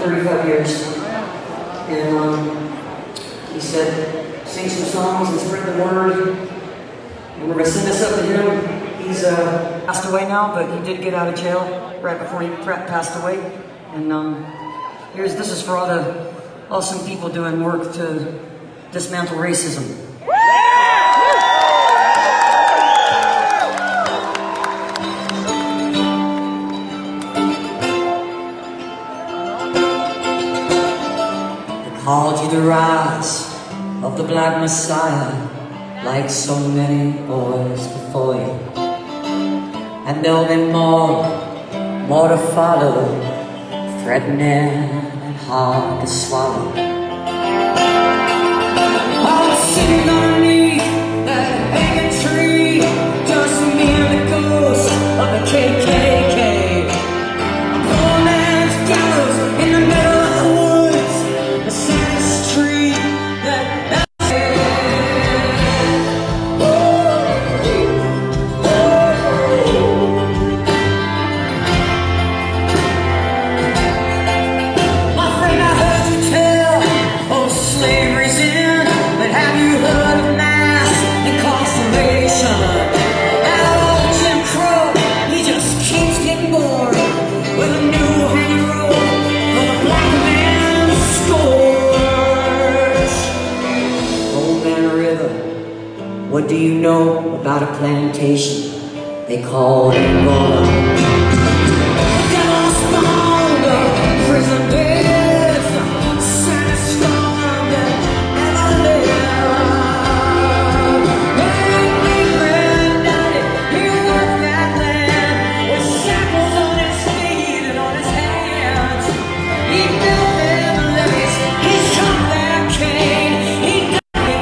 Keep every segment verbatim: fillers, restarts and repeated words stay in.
thirty-five years. And um, he said, sing some songs and spread the word. And we're going to send this up to him. He's uh, passed away now, but he did get out of jail right before he passed away. And um, here's this is for all the awesome people doing work to dismantle racism. They called you the rise of the Black Messiah, like so many boys before you. And there'll be more, more to follow, threatening and hard to swallow. I'm sitting underneath that hanging tree, just me and the ghost of the K K K. A poor man's gallows in the middle of the woods, the saddest tree that What do you know about a plantation they called Angola? The devil's spawned of prison beds, saddest storm that ever lived. Hey, big granddaddy, he worked that land with shackles on his feet and on his hands. He built them levees, he shot their cane, he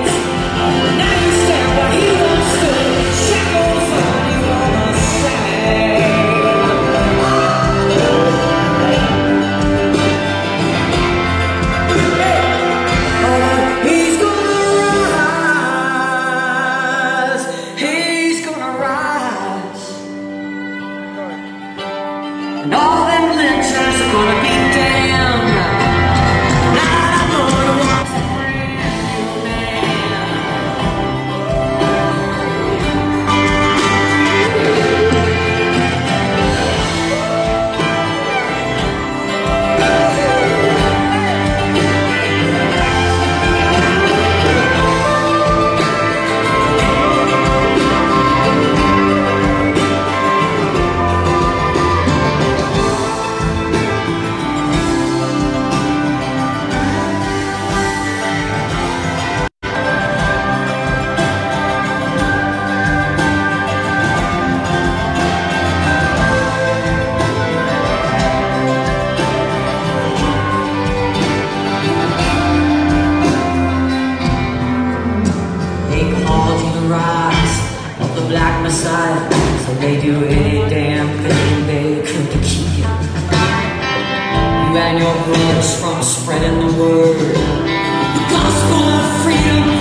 and all them lynchers are gonna be damned. Now I'm gonna walk the brand Black Messiah, so they do any damn thing they could to keep you. You and your brothers from spreading the word, the gospel of freedom.